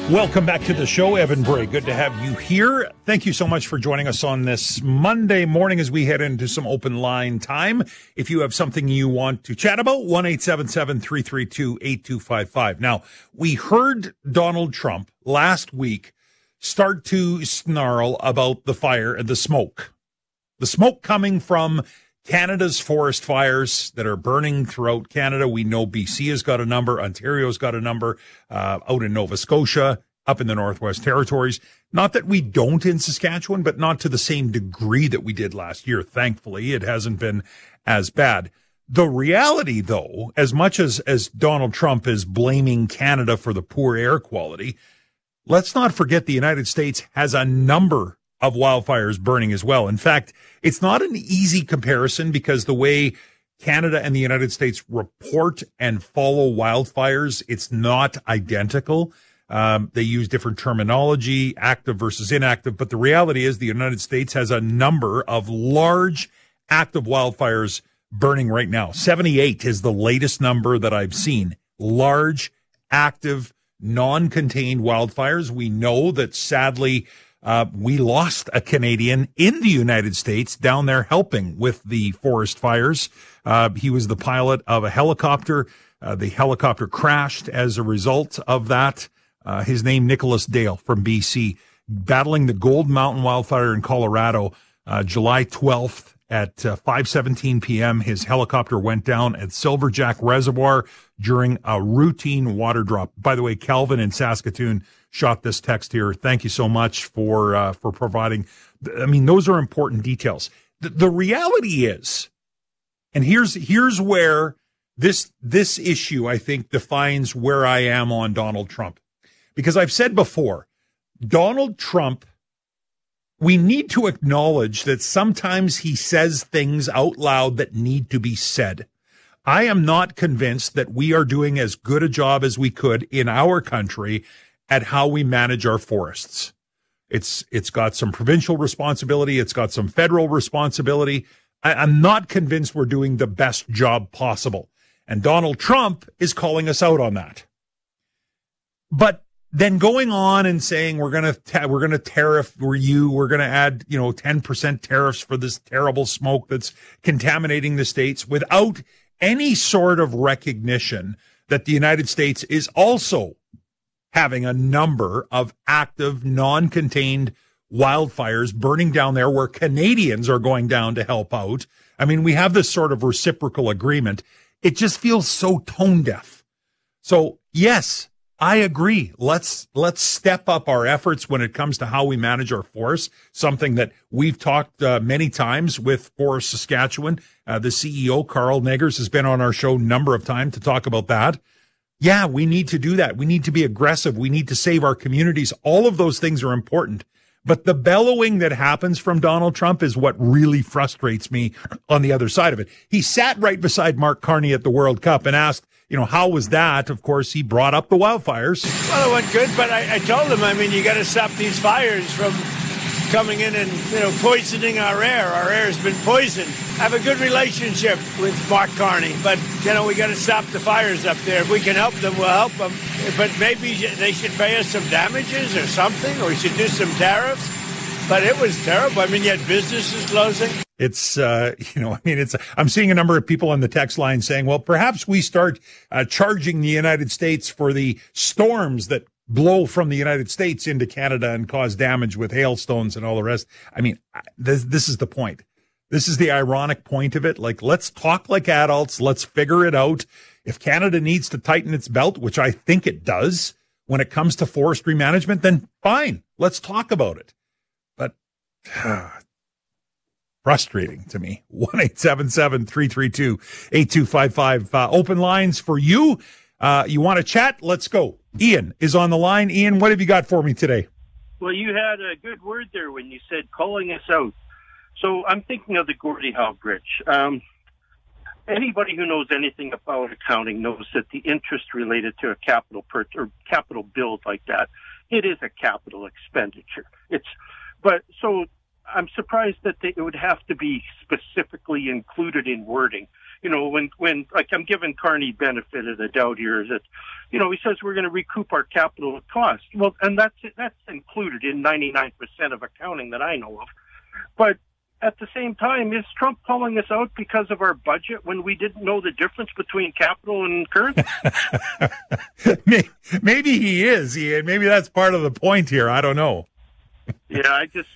Welcome back to the show, Evan Bray. Good to have you here. Thank you so much for joining us on this Monday morning as we head into some open line time. If you have something you want to chat about, 1-877-332-8255. Now, we heard Donald Trump last week start to snarl about the fire and the smoke. The smoke coming from Canada's forest fires that are burning throughout Canada. We know BC has got a number. Ontario's got a number out in Nova Scotia, up in the Northwest Territories. Not that we don't in Saskatchewan, but not to the same degree that we did last year. Thankfully, it hasn't been as bad. The reality, though, as much as Donald Trump is blaming Canada for the poor air quality, let's not forget the United States has a number of wildfires burning as well. In fact, it's not an easy comparison because the way Canada and the United States report and follow wildfires, it's not identical. They use different terminology, active versus inactive. But the reality is the United States has a number of large active wildfires burning right now. 78 is the latest number that I've seen. Large, active, non-contained wildfires. We know that sadly, we lost a Canadian in the United States down there helping with the forest fires. He was the pilot of a helicopter. The helicopter crashed as a result of that. His name, Nicholas Dale from BC, battling the Gold Mountain wildfire in Colorado, July 12th at 5:17 p.m. His helicopter went down at Silverjack Reservoir during a routine water drop. By the way, Calvin in Saskatoon shot this text here. Thank you so much for providing. I mean, those are important details. The reality is, and here's where this issue, I think, defines where I am on Donald Trump. Because I've said before, Donald Trump, we need to acknowledge that sometimes he says things out loud that need to be said. I am not convinced that we are doing as good a job as we could in our country at how we manage our forests. It's got some provincial responsibility. It's got some federal responsibility. I'm not convinced we're doing the best job possible. And Donald Trump is calling us out on that. But then going on and saying we're going to tariff we're going to add 10% tariffs for this terrible smoke that's contaminating the states without any sort of recognition that the United States is also having a number of active, non-contained wildfires burning down there where Canadians are going down to help out. I mean, we have this sort of reciprocal agreement. It just feels so tone deaf. So yes, I agree. Let's step up our efforts when it comes to how we manage our forests, something that we've talked many times with Forest Saskatchewan. The CEO, Carl Neggers, has been on our show a number of times to talk about that. Yeah, we need to do that. We need to be aggressive. We need to save our communities. All of those things are important. But the bellowing that happens from Donald Trump is what really frustrates me on the other side of it. He sat right beside Mark Carney at the World Cup and asked, how was that? Of course, he brought up the wildfires. Well, it went good, but I told him, you got to stop these fires from coming in and, poisoning our air. Our air has been poisoned. I have a good relationship with Mark Carney, but, we got to stop the fires up there. If we can help them, we'll help them. But maybe they should pay us some damages or something, or we should do some tariffs. But it was terrible. You had businesses closing. It's, I'm seeing a number of people on the text line saying, well, perhaps we start charging the United States for the storms that blow from the United States into Canada and cause damage with hailstones and all the rest. This is the point. This is the ironic point of it. Let's talk like adults. Let's figure it out. If Canada needs to tighten its belt, which I think it does when it comes to forestry management, then fine. Let's talk about it. But frustrating to me. 1-877-332-8255. Open lines for you. You want to chat? Let's go. Ian is on the line. Ian, what have you got for me today? Well, you had a good word there when you said calling us out. So I'm thinking of the Gordie Howe Bridge. Anybody who knows anything about accounting knows that the interest related to a capital build like that, it is a capital expenditure. I'm surprised that it would have to be specifically included in wording. When like I'm giving Carney benefit of the doubt here, that, he says we're going to recoup our capital cost. Well, and that's included in 99% of accounting that I know of. But at the same time, is Trump calling us out because of our budget when we didn't know the difference between capital and current? Maybe he is, Ian. Maybe that's part of the point here. I don't know. Yeah, I just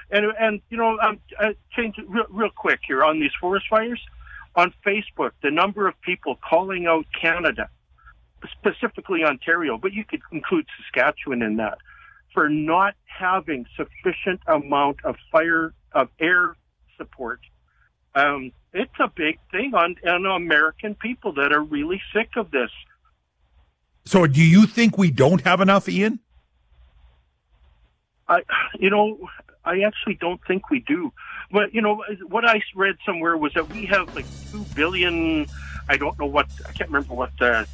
change it real quick here on these forest fires. On Facebook, the number of people calling out Canada, specifically Ontario, but you could include Saskatchewan in that, for not having sufficient amount of air support. It's a big thing on American people that are really sick of this. So do you think we don't have enough, Ian? I actually don't think we do. But, what I read somewhere was that we have like 2 billion, I can't remember what the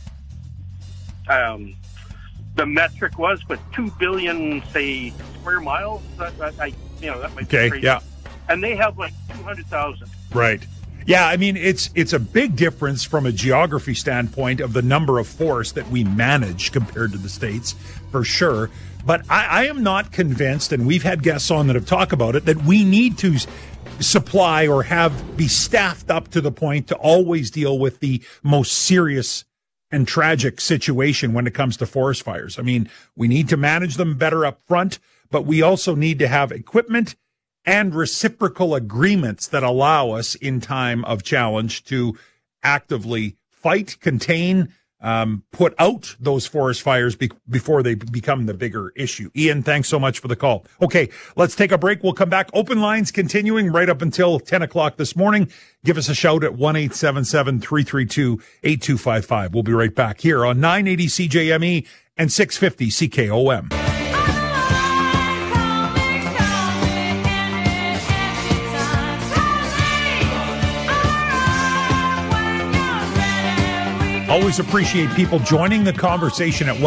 metric was, but 2 billion, say, square miles. That might be crazy. Yeah. And they have like 200,000. Right. Yeah, I mean, it's a big difference from a geography standpoint of the number of forests that we manage compared to the States, for sure. But I am not convinced, and we've had guests on that have talked about it, that we need to supply or be staffed up to the point to always deal with the most serious and tragic situation when it comes to forest fires. I mean, we need to manage them better up front, but we also need to have equipment and reciprocal agreements that allow us in time of challenge to actively fight, contain, put out those forest fires before they become the bigger issue. Ian, thanks so much for the call. Okay, let's take a break. We'll come back. Open lines continuing right up until 10 o'clock this morning. Give us a shout at 1-877-332-8255. We'll be right back here on 980 CJME and 650 CKOM. Always appreciate people joining the conversation at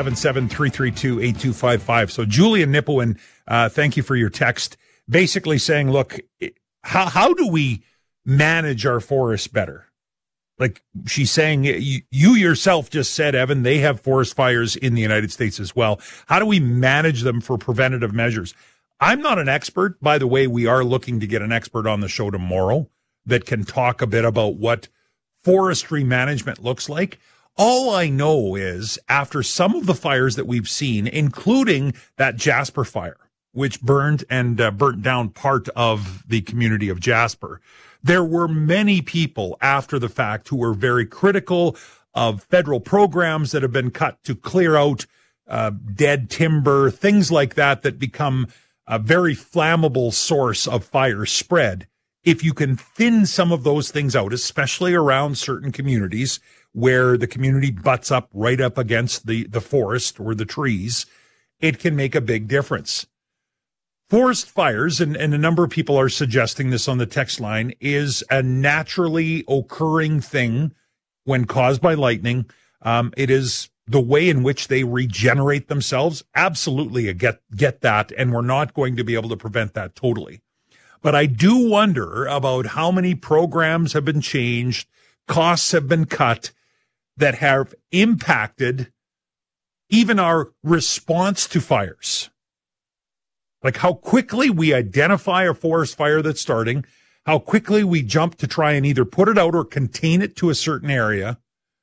1-877-332-8255. So Julian Nipowin, thank you for your text, basically saying, look, how do we manage our forests better? Like she's saying, you yourself just said, Evan, they have forest fires in the United States as well. How do we manage them for preventative measures? I'm not an expert. By the way, we are looking to get an expert on the show tomorrow that can talk a bit about what forestry management looks like. All I know is after some of the fires that we've seen, including that Jasper fire, which burnt down part of the community of Jasper, there were many people after the fact who were very critical of federal programs that have been cut to clear out dead timber, things like that become a very flammable source of fire spread. If you can thin some of those things out, especially around certain communities where the community butts up right up against the forest or the trees, it can make a big difference. Forest fires, and a number of people are suggesting this on the text line, is a naturally occurring thing when caused by lightning. It is the way in which they regenerate themselves. Absolutely, I get that, and we're not going to be able to prevent that totally. But I do wonder about how many programs have been changed, costs have been cut that have impacted even our response to fires. Like how quickly we identify a forest fire that's starting, how quickly we jump to try and either put it out or contain it to a certain area.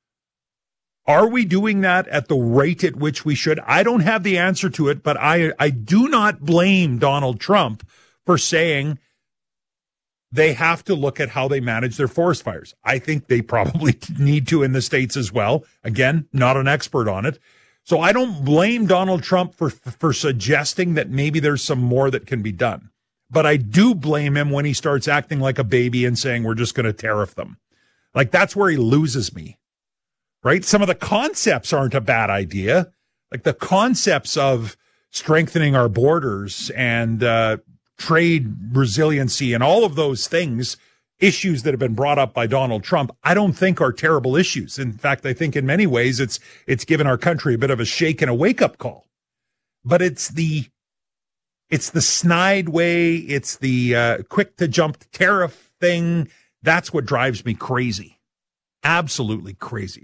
Are we doing that at the rate at which we should? I don't have the answer to it, but I do not blame Donald Trump for saying they have to look at how they manage their forest fires. I think they probably need to in the States as well. Again, not an expert on it. So I don't blame Donald Trump for suggesting that maybe there's some more that can be done. But I do blame him when he starts acting like a baby and saying we're just going to tariff them. Like that's where he loses me, right? Some of the concepts aren't a bad idea. Like the concepts of strengthening our borders and trade resiliency and all of those things, issues that have been brought up by Donald Trump, I don't think are terrible issues. In fact, I think in many ways it's given our country a bit of a shake and a wake-up call. But it's It's the snide way. It's the quick to jump tariff thing. That's what drives me crazy. Absolutely crazy.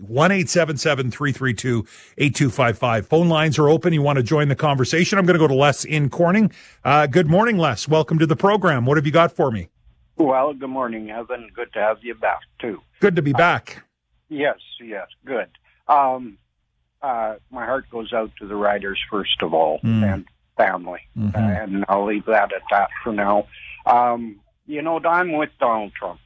1-877-332-8255. Phone lines are open. You want to join the conversation? I'm going to go to Les in Corning. Good morning, Les. Welcome to the program. What have you got for me? Well, good morning, Evan. Good to have you back, too. Good to be back. Yes, good. My heart goes out to the riders, first of all, and family. And I'll leave that at that for now. I'm with Donald Trump.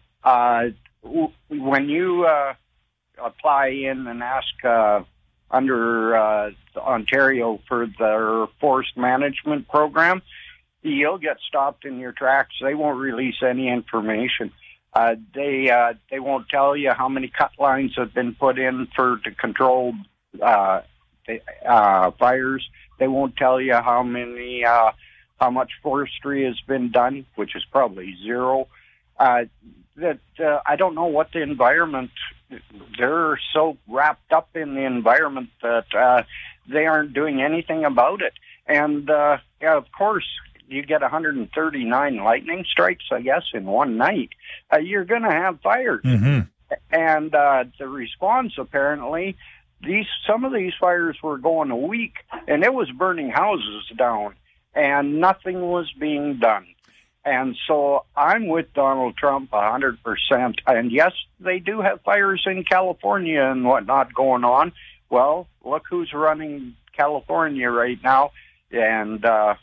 When you apply in and ask under Ontario for their forest management program, you'll get stopped in your tracks. They won't release any information. They won't tell you how many cut lines have been put in to control fires. They won't tell you how much forestry has been done, which is probably zero. I don't know what the environment. They're so wrapped up in the environment that they aren't doing anything about it. And of course, you get 139 lightning strikes, I guess, in one night. You're going to have fires. And the response, apparently, some of these fires were going a week, and it was burning houses down, and nothing was being done. And so I'm with Donald Trump 100%. And yes, they do have fires in California and whatnot going on. Well, look who's running California right now. And,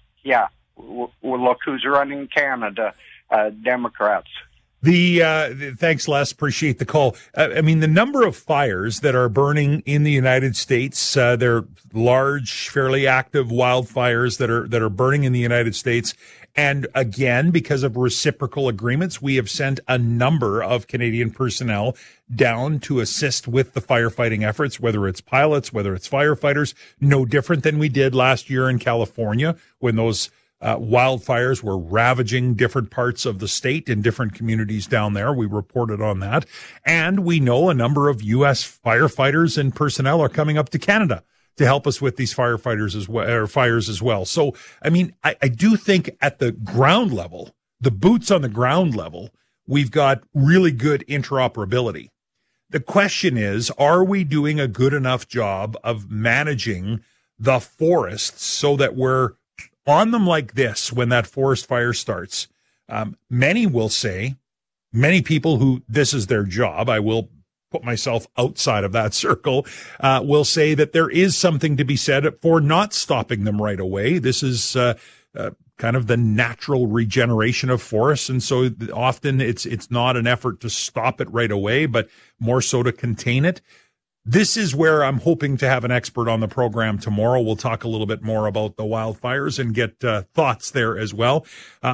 look who's running Canada, Democrats. Thanks, Les. Appreciate the call. The number of fires that are burning in the United States, they're large, fairly active wildfires that are burning in the United States. And again, because of reciprocal agreements, we have sent a number of Canadian personnel down to assist with the firefighting efforts, whether it's pilots, whether it's firefighters, no different than we did last year in California when those wildfires were ravaging different parts of the state and different communities down there. We reported on that. And we know a number of U.S. firefighters and personnel are coming up to Canada to help us with these fires as well. So, I do think at the ground level, the boots on the ground level, we've got really good interoperability. The question is, are we doing a good enough job of managing the forests so that we're on them like this when that forest fire starts? Many will say, many people who this is their job, I will put myself outside of that circle, will say that there is something to be said for not stopping them right away. This is kind of the natural regeneration of forests. And so often it's not an effort to stop it right away, but more so to contain it. This is where I'm hoping to have an expert on the program tomorrow. We'll talk a little bit more about the wildfires and get thoughts there as well.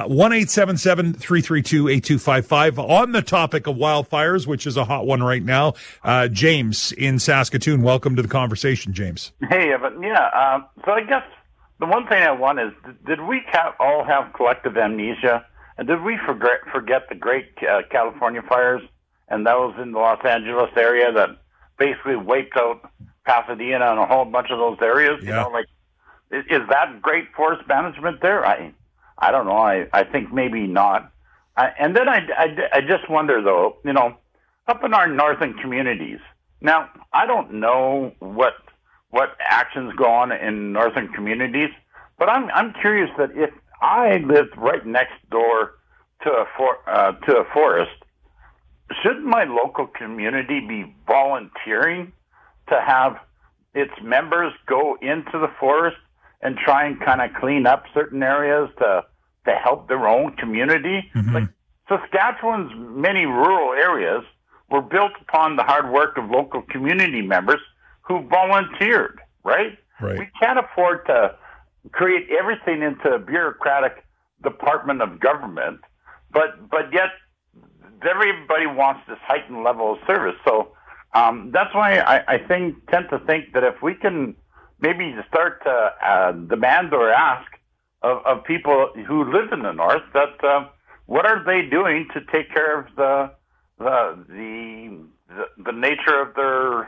1-877-332-8255. On the topic of wildfires, which is a hot one right now, James in Saskatoon. Welcome to the conversation, James. Hey, Evan. Yeah, so I guess the one thing I want is, did we all have collective amnesia? And did we forget the great California fires? And that was in the Los Angeles area that basically wiped out Pasadena and a whole bunch of those areas. Yeah. Is that great forest management there? I don't know. I think maybe not. And then I just wonder, though, up in our northern communities. Now, I don't know what actions go on in northern communities, but I'm curious that if I lived right next door to a forest, shouldn't my local community be volunteering to have its members go into the forest and try and kind of clean up certain areas to help their own community? Mm-hmm. Like Saskatchewan's many rural areas were built upon the hard work of local community members who volunteered, right? Right. We can't afford to create everything into a bureaucratic department of government, but yet everybody wants this heightened level of service. So that's why I tend to think that if we can maybe start to demand or ask of people who live in the north that what are they doing to take care of the nature of their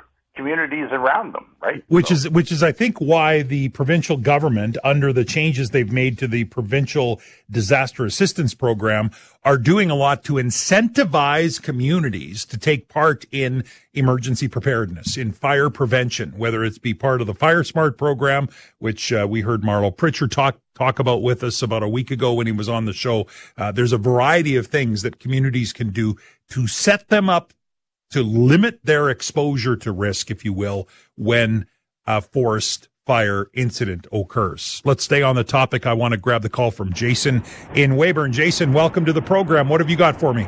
communities around them, right? Which is, I think, why the provincial government, under the changes they've made to the provincial disaster assistance program, are doing a lot to incentivize communities to take part in emergency preparedness, in fire prevention, whether it's be part of the Fire Smart program, which we heard Marlo Pritchard talk about with us about a week ago when he was on the show. There's a variety of things that communities can do to set them up to limit their exposure to risk, if you will, when a forest fire incident occurs. Let's stay on the topic. I want to grab the call from Jason in Weyburn. Jason, welcome to the program. What have you got for me?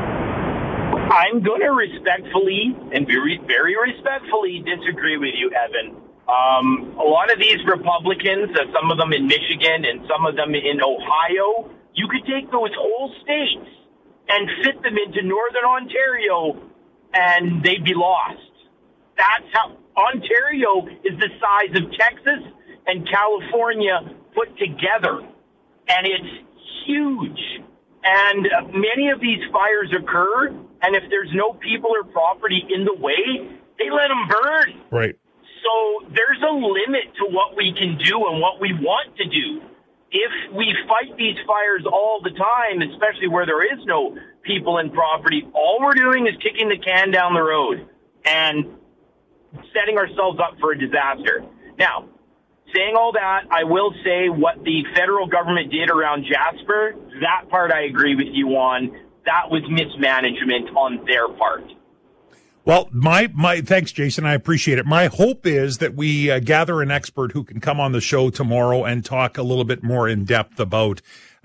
I'm going to respectfully and very, very respectfully disagree with you, Evan. A lot of these Republicans, some of them in Michigan and some of them in Ohio, you could take those whole states and fit them into Northern Ontario and they'd be lost. That's how Ontario is the size of Texas and California put together. And it's huge. And many of these fires occur, and if there's no people or property in the way, they let them burn. Right. So there's a limit to what we can do and what we want to do. If we fight these fires all the time, especially where there is no people and property, all we're doing is kicking the can down the road and setting ourselves up for a disaster. Now, saying all that, I will say what the federal government did around Jasper, that part I agree with you on. That was mismanagement on their part. Well, my thanks, Jason. I appreciate it. My hope is that we gather an expert who can come on the show tomorrow and talk a little bit more in depth about,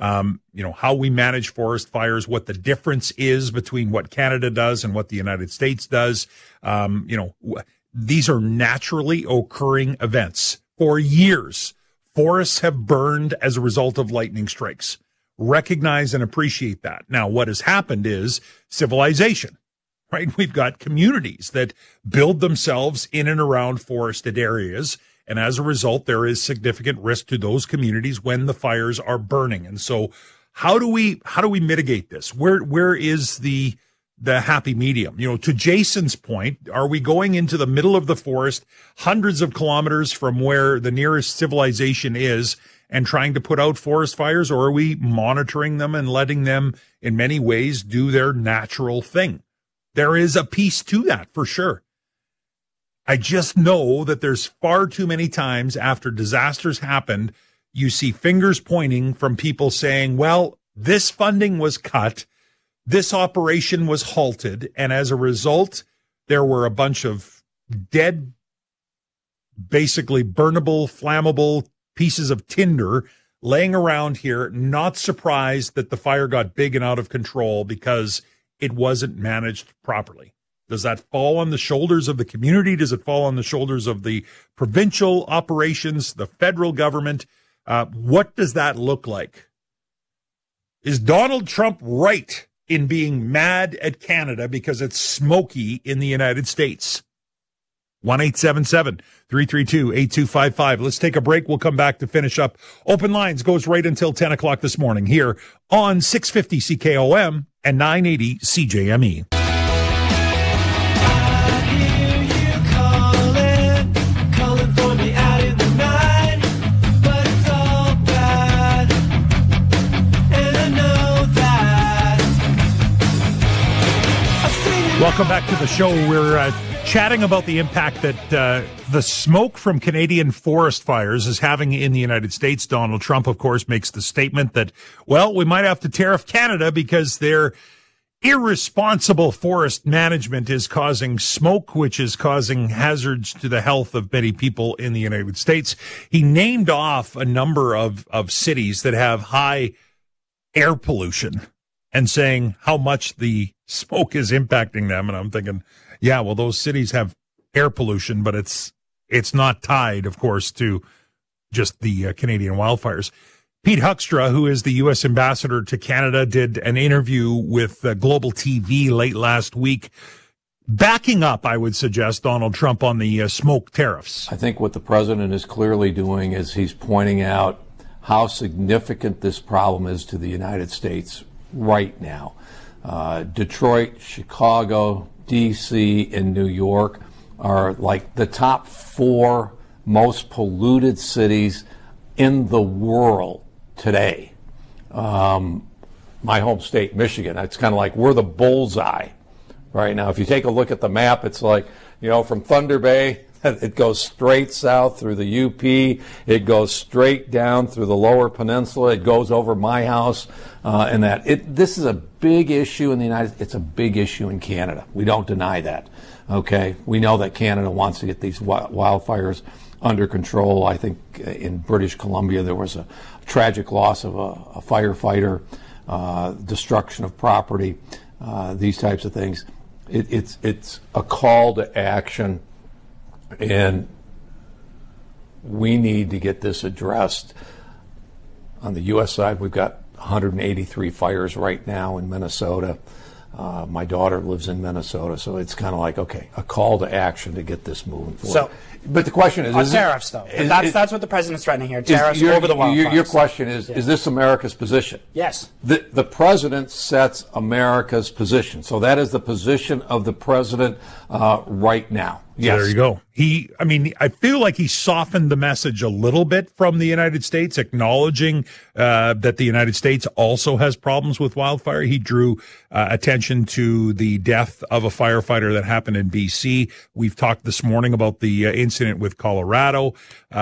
how we manage forest fires, what the difference is between what Canada does and what the United States does. These are naturally occurring events. For years, forests have burned as a result of lightning strikes. Recognize and appreciate that. Now, what has happened is civilization. Right? We've got communities that build themselves in and around forested areas. And as a result, there is significant risk to those communities when the fires are burning. And so how do we mitigate this? Where is the happy medium? To Jason's point, are we going into the middle of the forest, hundreds of kilometers from where the nearest civilization is, and trying to put out forest fires? Or are we monitoring them and letting them in many ways do their natural thing? There is a piece to that for sure. I just know that there's far too many times after disasters happened, you see fingers pointing from people saying, well, this funding was cut, this operation was halted, and as a result, there were a bunch of dead, basically burnable, flammable pieces of tinder laying around here, not surprised that the fire got big and out of control because it wasn't managed properly. Does that fall on the shoulders of the community? Does it fall on the shoulders of the provincial operations, the federal government? What does that look like? Is Donald Trump right in being mad at Canada because it's smoky in the United States? 1-877-332-8255. Let's take a break. We'll come back to finish up. Open Lines goes right until 10 o'clock this morning here on 650 CKOM and 980 CJME. Welcome back to the show. We're chatting about the impact that the smoke from Canadian forest fires is having in the United States. Donald Trump, of course, makes the statement that, well, we might have to tariff Canada because their irresponsible forest management is causing smoke, which is causing hazards to the health of many people in the United States. He named off a number of cities that have high air pollution and saying how much the smoke is impacting them. And I'm thinking, yeah, well, those cities have air pollution, but it's not tied, of course, to just the Canadian wildfires. Pete Huckstra, who is the U.S. ambassador to Canada, did an interview with Global TV late last week, backing up, I would suggest, Donald Trump on the smoke tariffs. I think what the president is clearly doing is he's pointing out how significant this problem is to the United States right now. Detroit, Chicago, D.C., and New York are like the top 4 most polluted cities in the world today. My home state, Michigan, it's kind of like we're the bullseye right now. If you take a look at the map, it's like, from Thunder Bay, it goes straight south through the UP. It goes straight down through the Lower Peninsula. It goes over my house, and that. This is a big issue in the United States. It's a big issue in Canada. We don't deny that. Okay, we know that Canada wants to get these wildfires under control. I think in British Columbia there was a tragic loss of a firefighter, destruction of property, these types of things. It's a call to action. And we need to get this addressed. On the U.S. side, we've got 183 fires right now in Minnesota. My daughter lives in Minnesota, so it's kind of like, okay, a call to action to get this moving forward. But the question is tariffs, though. That's what the president's threatening here. Tariffs over the wildfires. Your question is this America's position? Yes. The president sets America's position. So that is the position of the president right now. Yes. There you go. I feel like he softened the message a little bit from the United States, acknowledging that the United States also has problems with wildfire. He drew attention to the death of a firefighter that happened in BC. We've talked this morning about the incident with Colorado.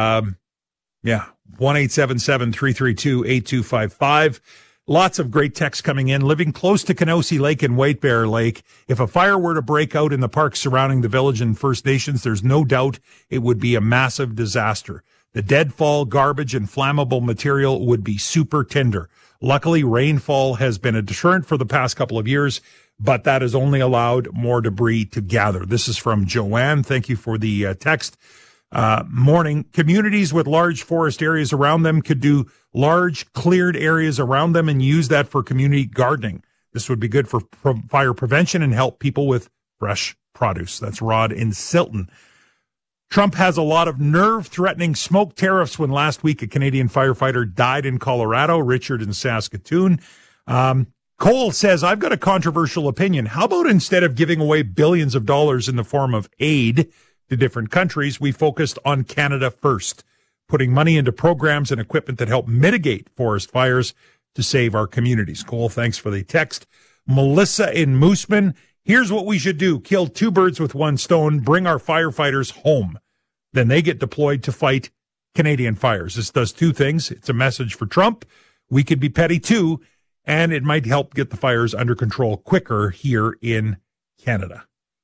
1-877-332-8255. Lots of great texts coming in. Living close to Kenosee Lake and White Bear Lake, if a fire were to break out in the parks surrounding the village and First Nations, there's no doubt it would be a massive disaster. The deadfall, garbage, and flammable material would be super tinder. Luckily, rainfall has been a deterrent for the past couple of years, but that has only allowed more debris to gather. This is from Joanne. Thank you for the text. Morning. Communities with large forest areas around them could do large cleared areas around them and use that for community gardening. This would be good for fire prevention and help people with fresh produce. That's Rod in Silton. Trump has a lot of nerve-threatening smoke tariffs when last week a Canadian firefighter died in Colorado, Richard in Saskatoon. Cole says, I've got a controversial opinion. How about instead of giving away billions of dollars in the form of aid to different countries, we focused on Canada first, putting money into programs and equipment that help mitigate forest fires to save our communities. Cole, thanks for the text. Melissa in Mooseman, here's what we should do. Kill 2 birds with 1 stone, bring our firefighters home. Then they get deployed to fight Canadian fires. This does 2 things. It's a message for Trump. We could be petty too, and it might help get the fires under control quicker here in Canada.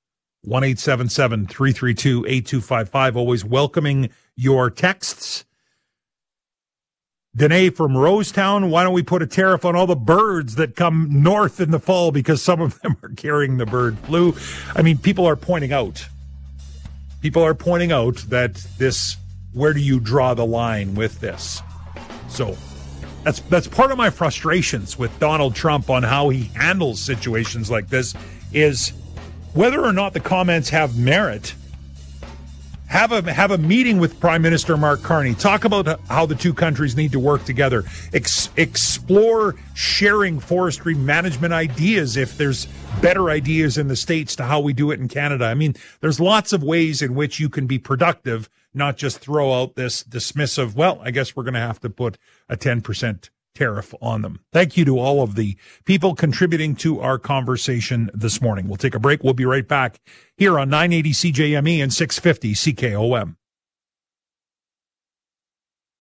1-877-332-8255. Always welcoming your texts. Danae from Rosetown, why don't we put a tariff on all the birds that come north in the fall because some of them are carrying the bird flu? I mean, people are pointing out that this, where do you draw the line with this? So that's part of my frustrations with Donald Trump on how he handles situations like this is whether or not the comments have merit. Have a meeting with Prime Minister Mark Carney. Talk about how the 2 countries need to work together. Explore sharing forestry management ideas if there's better ideas in the States to how we do it in Canada. I mean, there's lots of ways in which you can be productive, not just throw out this dismissive, well, I guess we're going to have to put a 10% tariff on them. Thank you to all of the people contributing to our conversation this morning. We'll take a break. We'll be right back here on 980 CJME and 650 CKOM.